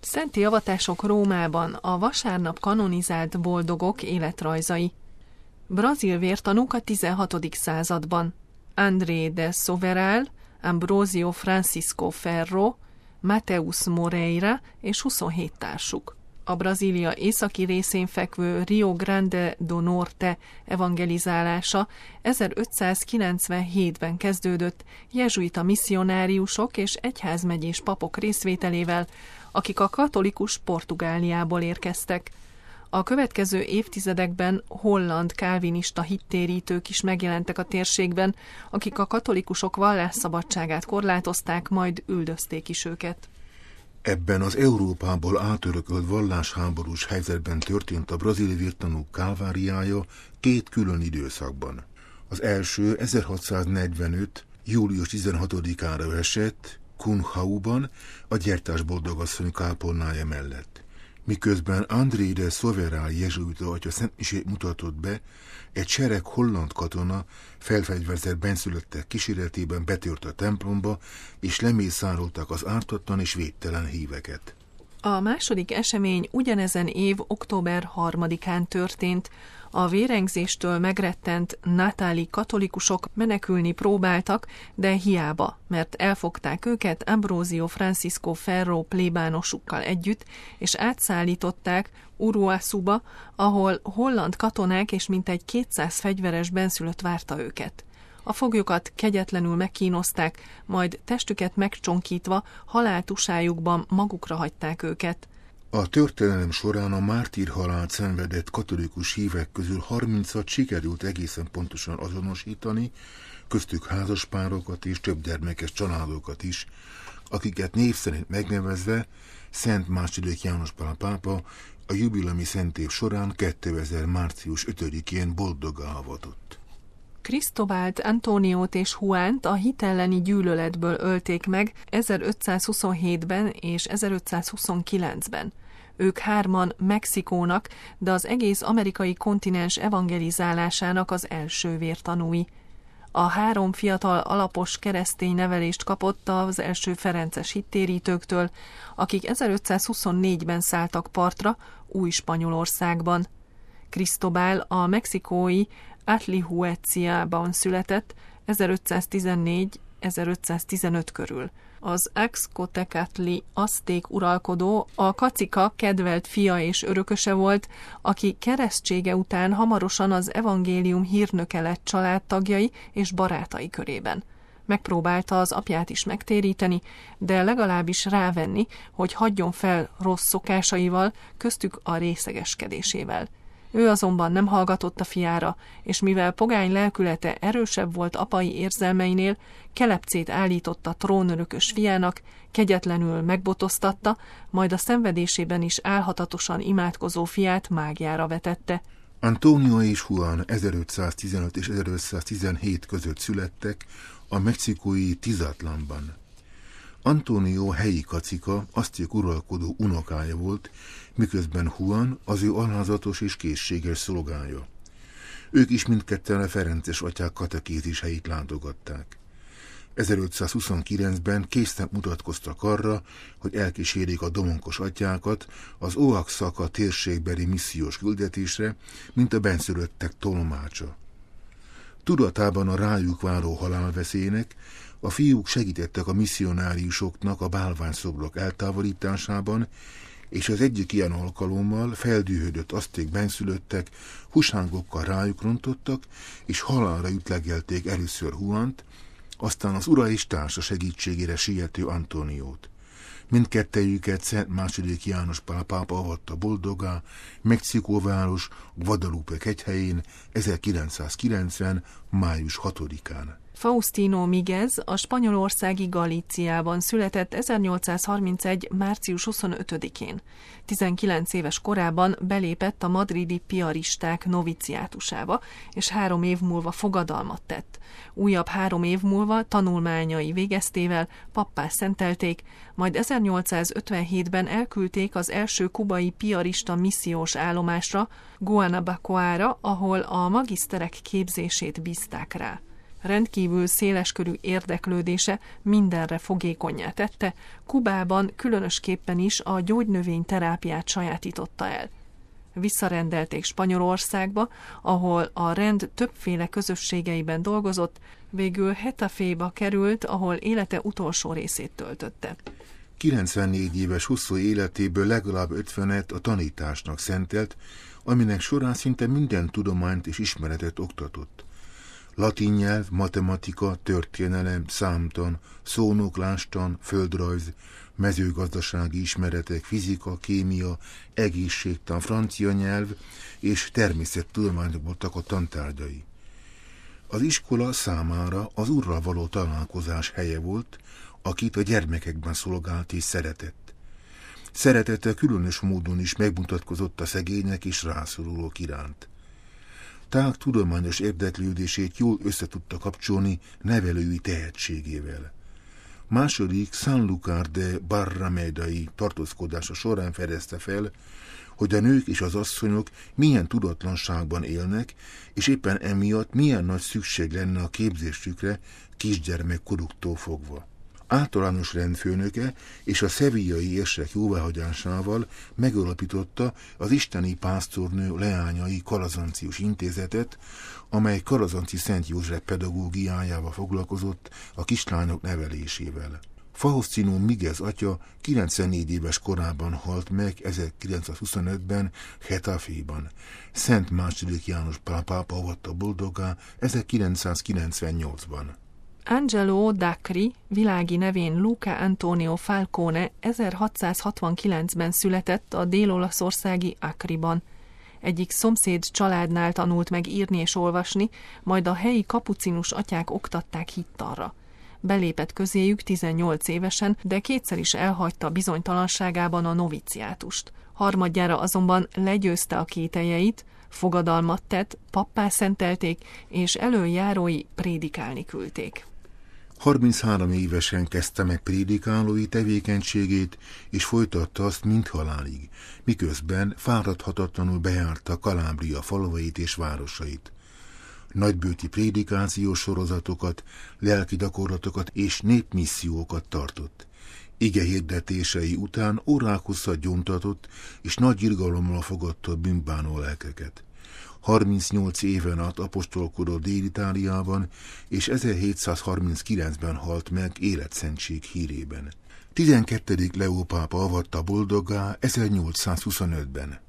Szenti avatások Rómában, a vasárnap kanonizált boldogok életrajzai. Brazil vértanúk a 16. században. André de Soveral, Ambrosio Francisco Ferro, Mateus Moreira és 27 társuk. A Brazília északi részén fekvő Rio Grande do Norte evangelizálása 1597-ben kezdődött jezsuita misszionáriusok és egyházmegyés papok részvételével, akik a katolikus Portugáliából érkeztek. A következő évtizedekben holland kálvinista hittérítők is megjelentek a térségben, akik a katolikusok vallásszabadságát korlátozták, majd üldözték is őket. Ebben az Európából átörökölt vallásháborús helyzetben történt a brazil vértanúk kálváriája két külön időszakban. Az első 1645. július 16-ára esett Cunhauban, a gyertás boldogasszony kápolnája mellett. Miközben André de Soveral jezsuita atya szentmisét mutatott be, egy sereg holland katona felfegyverzett benszülöttek kíséretében betört a templomba, és lemészárolták az ártatlan és védtelen híveket. A második esemény ugyanezen év október 3-án történt. A vérengzéstől megrettent natáli katolikusok menekülni próbáltak, de hiába, mert elfogták őket Ambrosio Francisco Ferro plébánosukkal együtt, és átszállították Uruaçuba, ahol holland katonák és mintegy 200 fegyveres benszülött várta őket. A foglyokat kegyetlenül megkínozták, majd testüket megcsonkítva haláltusájukban magukra hagyták őket. A történelem során a mártírhalált szenvedett katolikus hívek közül 30-at sikerült egészen pontosan azonosítani, köztük házaspárokat és több gyermekes családokat is, akiket név szerint megnevezve Szent II. János Pál pápa a jubileumi szentév során 2000. március 5-én boldoggá avatott. Cristóbált, Antóniót és Juánt a hit elleni gyűlöletből ölték meg 1527-ben és 1529-ben. Ők hárman Mexikónak, de az egész amerikai kontinens evangelizálásának az első vértanúi. A három fiatal alapos keresztény nevelést kapott az első ferences hittérítőktől, akik 1524-ben szálltak partra Új-Spanyolországban. Cristóbal a mexikói Atlihueciában született 1514-1515 körül. Az Axcotecatli azték uralkodó a kacika kedvelt fia és örököse volt, aki keresztsége után hamarosan az evangélium hírnöke lett családtagjai és barátai körében. Megpróbálta az apját is megtéríteni, de legalábbis rávenni, hogy hagyjon fel rossz szokásaival, köztük a részegeskedésével. Ő azonban nem hallgatott a fiára, és mivel pogány lelkülete erősebb volt apai érzelmeinél, kelepcét állított a trónörökös fiának, kegyetlenül megbotoztatta, majd a szenvedésében is álhatatosan imádkozó fiát mágiára vetette. Antonio és Juan 1515 és 1517 között születtek a mexikói Tizatlanban. Antonio helyi kacika, azték uralkodó unokája volt, miközben Juan az ő alázatos és készséges szolgája. Ők is mindketten a ferences atyák katekézis helyét látogatták. 1529-ben készen mutatkoztak arra, hogy elkísérik a domonkos atyákat az Oaxaca térségbeli missziós küldetésre, mint a benszülöttek tolmácsa. Tudatában a rájuk váró halálveszélynek, a fiúk segítettek a misszionáriusoknak a bálványszobrok eltávolításában, és az egyik ilyen alkalommal feldühödött azték benszülöttek husángokkal rájuk rontottak, és halálra ütlegelték először Juant, aztán az ura és társa segítségére siető Antoniót. Mindkettejüket Szent II. János Pál pápa avatta boldoggá Mexikóváros Guadalupe kegyhelyén 1990. május 6-án. Faustino Miguez a spanyolországi Galíciában született 1831. március 25-én. 19 éves korában belépett a madridi piaristák noviciátusába, és 3 év múlva fogadalmat tett. Újabb 3 év múlva tanulmányai végeztével pappá szentelték, majd 1857-ben elküldték az első kubai piarista missziós állomásra, Guanabacoára, ahol a magiszterek képzését bízták rá. Rendkívül széleskörű érdeklődése mindenre fogékonnyá tette, Kubában különösképpen is a gyógynövény terápiát sajátította el. Visszarendelték Spanyolországba, ahol a rend többféle közösségeiben dolgozott, végül Getaféba került, ahol élete utolsó részét töltötte. 94 éves hosszú életéből legalább 50-et a tanításnak szentelt, aminek során szinte minden tudományt és ismeretet oktatott. Latin nyelv, matematika, történelem, számtan, szónoklástan, földrajz, mezőgazdasági ismeretek, fizika, kémia, egészségtan, francia nyelv és természettudományok voltak a tantárgyai. Az iskola számára az Urral való találkozás helye volt, akit a gyermekekben szolgált és szeretett. Szeretete különös módon is megmutatkozott a szegények és rászorulók iránt. Tág tudományos érdeklődését jól összetudta kapcsolni nevelői tehetségével. Második Sanlúcar de Barramedai tartózkodása során fedezte fel, hogy a nők és az asszonyok milyen tudatlanságban élnek, és éppen emiatt milyen nagy szükség lenne a képzésükre kisgyermekkoruktól fogva. Általános rendfőnöke és a szevillai érsek jóváhagyásával megalapította az isteni pásztornő leányai Kalazancius intézetet, amely Kalazanci Szent József pedagógiájával foglalkozott a kislányok nevelésével. Faustino Miguez atya 94 éves korában halt meg 1925-ben Getaféban. Szent II. János Pál pápa avatta boldoggá 1998-ban. Angelo Dacri, világi nevén Luca Antonio Falcone 1669-ben született a dél-olaszországi Acriban. Egyik szomszéd családnál tanult meg írni és olvasni, majd a helyi kapucinus atyák oktatták hittalra. Belépett közéjük 18 évesen, de kétszer is elhagyta bizonytalanságában a noviciátust. Harmadjára azonban legyőzte a kételjeit, fogadalmat tett, pappá szentelték, és elöljárói prédikálni küldték. 33 évesen kezdte meg prédikálói tevékenységét, és folytatta azt mindhalálig, miközben fáradhatatlanul bejárta Kalábria falvait és városait. Nagybőti prédikációs sorozatokat, lelki gyakorlatokat és népmissziókat tartott. Ige hirdetései után órák hosszat gyóntatott, és nagy irgalommal fogadta a bűnbánó lelkeket. 38 éven át apostolkodott Dél-Itáliában, és 1739-ben halt meg életszentség hírében. 12. Leó pápa avatta boldoggá 1825-ben.